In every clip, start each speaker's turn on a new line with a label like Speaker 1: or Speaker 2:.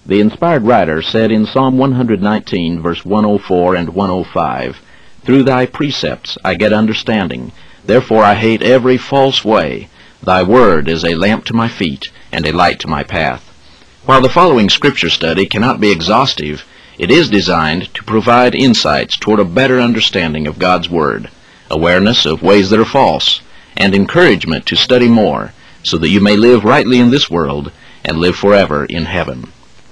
Speaker 1: The inspired writer said in Psalm 119, verse 104 and 105, "Through thy precepts I get understanding, therefore I hate every false way. Thy word is a lamp to my feet and a light to my path." While the following scripture study cannot be exhaustive, it is designed to provide insights toward a better understanding of God's Word, awareness of ways that are false, and encouragement to study more, so that you may live rightly in this world and live forever in heaven.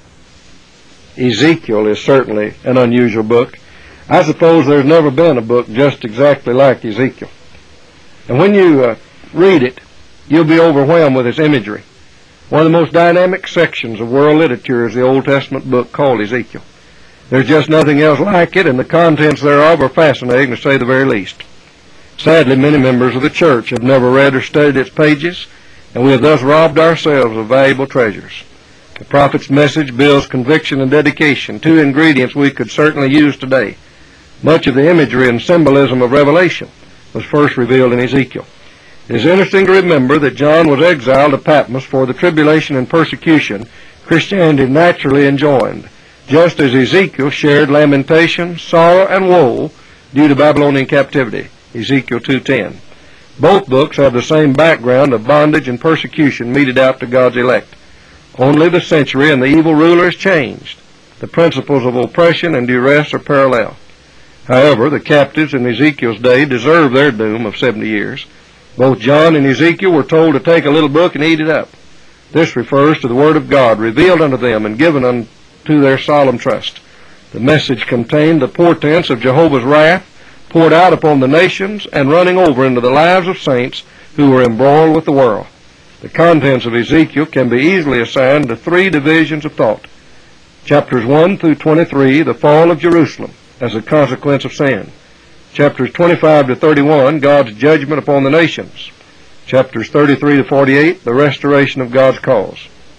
Speaker 2: Ezekiel is certainly an unusual book. I suppose there's never been a book just exactly like Ezekiel. And when you read it, you'll be overwhelmed with its imagery. One of the most dynamic sections of world literature is the Old Testament book called Ezekiel. There's just nothing else like it, and the contents thereof are fascinating, to say the very least. Sadly, many members of the church have never read or studied its pages, and we have thus robbed ourselves of valuable treasures. The prophet's message builds conviction and dedication, two ingredients we could certainly use today. Much of the imagery and symbolism of Revelation was first revealed in Ezekiel. It is interesting to remember that John was exiled to Patmos for the tribulation and persecution Christianity naturally enjoined, just as Ezekiel shared lamentation, sorrow, and woe due to Babylonian captivity, Ezekiel 2:10. Both books have the same background of bondage and persecution meted out to God's elect. Only the century and the evil ruler has changed. The principles of oppression and duress are parallel. However, the captives in Ezekiel's day deserve their doom of 70 years. Both John and Ezekiel were told to take a little book and eat it up. This refers to the Word of God revealed unto them and given unto their solemn trust. The message contained the portents of Jehovah's wrath poured out upon the nations and running over into the lives of saints who were embroiled with the world. The contents of Ezekiel can be easily assigned to three divisions of thought. Chapters 1 through 23, the fall of Jerusalem as a consequence of sin. Chapters 25 to 31, God's judgment upon the nations. Chapters 33 to 48, the restoration of God's cause.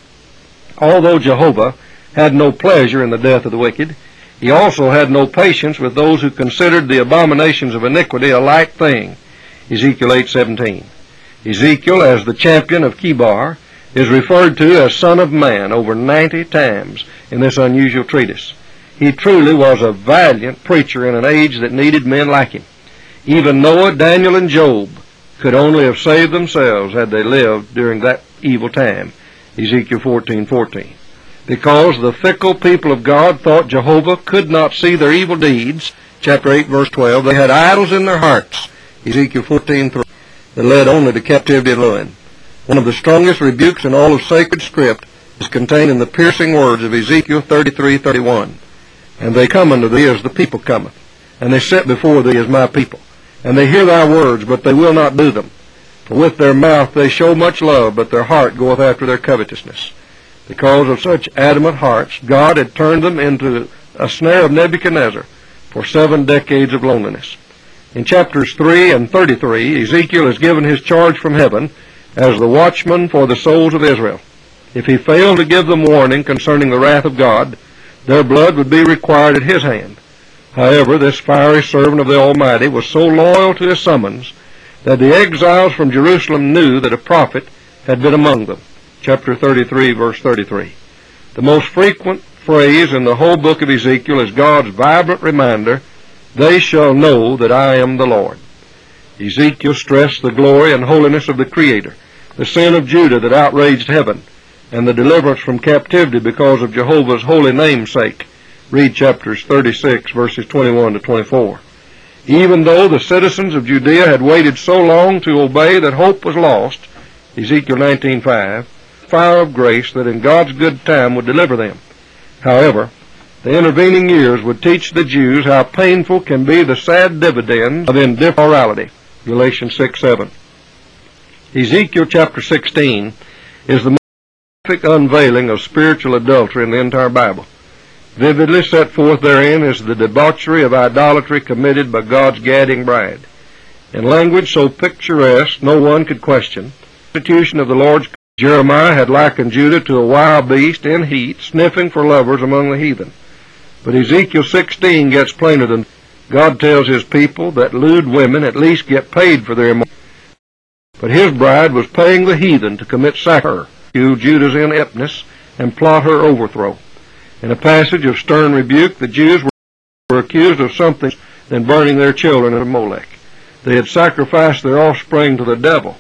Speaker 2: Although Jehovah had no pleasure in the death of the wicked, he also had no patience with those who considered the abominations of iniquity a light thing. Ezekiel 8:17. Ezekiel, as the champion of Kibar, is referred to as Son of Man over 90 times in this unusual treatise. He truly was a valiant preacher in an age that needed men like him. Even Noah, Daniel, and Job could only have saved themselves had they lived during that evil time. Ezekiel 14:14. Because the fickle people of God thought Jehovah could not see their evil deeds, chapter 8, verse 12, they had idols in their hearts, Ezekiel 14:3, that led only to captivity and ruin. One of the strongest rebukes in all of sacred script is contained in the piercing words of Ezekiel 33:31. "And they come unto thee as the people cometh, and they sit before thee as my people. And they hear thy words, but they will not do them. For with their mouth they show much love, but their heart goeth after their covetousness." Because of such adamant hearts, God had turned them into a snare of Nebuchadnezzar for 7 decades of loneliness. In chapters 3 and 33, Ezekiel is given his charge from heaven as the watchman for the souls of Israel. If he failed to give them warning concerning the wrath of God, their blood would be required at his hand. However, this fiery servant of the Almighty was so loyal to his summons that the exiles from Jerusalem knew that a prophet had been among them. Chapter 33, verse 33. The most frequent phrase in the whole book of Ezekiel is God's vibrant reminder, "They shall know that I am the Lord." Ezekiel stressed the glory and holiness of the Creator, the sin of Judah that outraged heaven, and the deliverance from captivity because of Jehovah's holy name's sake. Read chapters 36, verses 21 to 24. Even though the citizens of Judea had waited so long to obey that hope was lost, Ezekiel 19:5, fire of grace that in God's good time would deliver them. However, the intervening years would teach the Jews how painful can be the sad dividends of immorality. Galatians 6:7. Ezekiel chapter 16 is the most graphic unveiling of spiritual adultery in the entire Bible. Vividly set forth therein is the debauchery of idolatry committed by God's gadding bride. In language so picturesque no one could question, the institution of the Lord's Jeremiah had likened Judah to a wild beast in heat, sniffing for lovers among the heathen. But Ezekiel 16 gets plainer than God tells his people that lewd women at least get paid for their immorality. But his bride was paying the heathen to commit sacrilege, Judah's ineptness, and plot her overthrow. In a passage of stern rebuke, the Jews were accused of something than burning their children at Molech. They had sacrificed their offspring to the devil.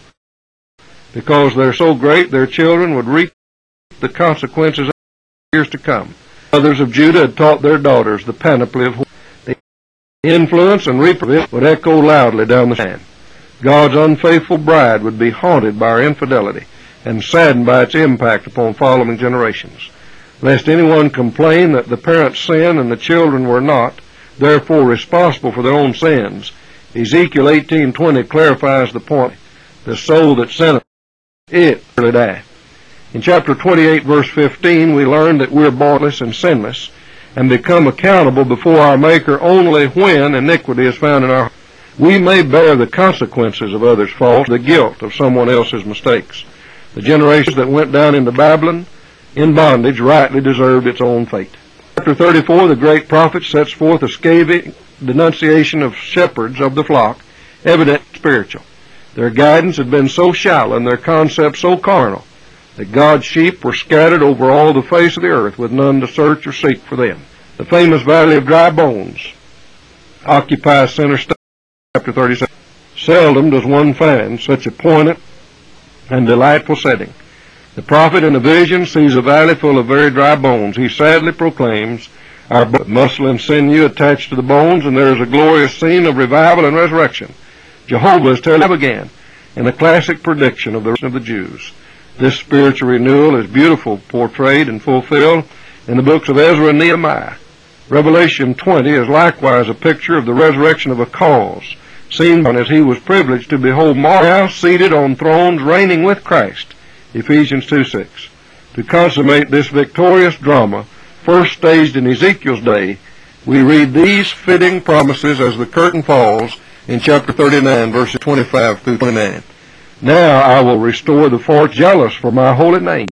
Speaker 2: Because they're so great, their children would reap the consequences of years to come. Others of Judah had taught their daughters the panoply of the influence and reap of it would echo loudly down the land. God's unfaithful bride would be haunted by our infidelity and saddened by its impact upon following generations. Lest anyone complain that the parents sinned and the children were not, therefore responsible for their own sins, Ezekiel 18:20 clarifies the point. The soul that sinneth, it will die. In chapter 28, verse 15, we learn that we're faultless and sinless and become accountable before our Maker only when iniquity is found in our heart. We may bear the consequences of others' faults, the guilt of someone else's mistakes. The generations that went down into Babylon in bondage rightly deserved its own fate. Chapter 34, the great prophet sets forth a scathing denunciation of shepherds of the flock, evident spiritual. Their guidance had been so shallow and their concepts so carnal that God's sheep were scattered over all the face of the earth with none to search or seek for them. The famous Valley of Dry Bones occupies center stage. Chapter 37. Seldom does one find such a poignant and delightful setting. The prophet in a vision sees a valley full of very dry bones. He sadly proclaims, our muscle and sinew attached to the bones, and there is a glorious scene of revival and resurrection. Jehovah is telling again in a classic prediction of the Jews. This spiritual renewal is beautifully portrayed and fulfilled in the books of Ezra and Nehemiah. Revelation 20 is likewise a picture of the resurrection of a cause, seen as he was privileged to behold now seated on thrones reigning with Christ, Ephesians 2:6. To consummate this victorious drama, first staged in Ezekiel's day, we read these fitting promises as the curtain falls in chapter 39, verses 25 through 29. Now I will restore the forts jealous for my holy name,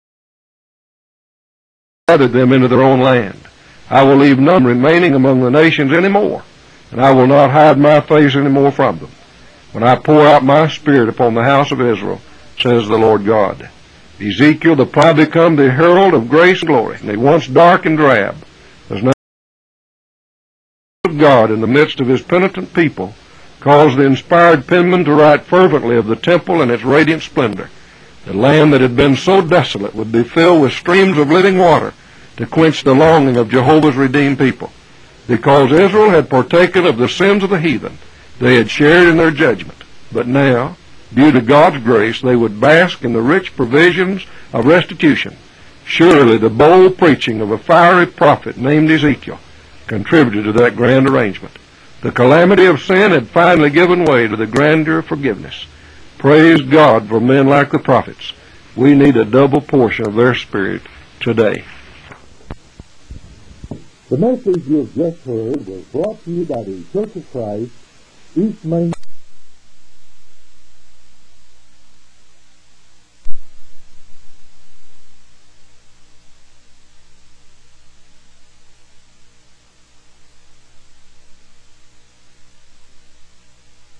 Speaker 2: gather them into their own land. I will leave none remaining among the nations any more, and I will not hide my face any more from them, when I pour out my spirit upon the house of Israel, says the Lord God. Ezekiel the prophet become the herald of grace and glory, and he once dark and drab, as now of God in the midst of his penitent people, caused the inspired penman to write fervently of the temple and its radiant splendor. The land that had been so desolate would be filled with streams of living water to quench the longing of Jehovah's redeemed people. Because Israel had partaken of the sins of the heathen, they had shared in their judgment. But now, due to God's grace, they would bask in the rich provisions of restitution. Surely the bold preaching of a fiery prophet named Ezekiel contributed to that grand arrangement. The calamity of sin had finally given way to the grandeur of forgiveness. Praise God for men like the prophets. We need a double portion of their spirit today.
Speaker 3: The message you have just heard was brought to you by the Church of Christ, East Main.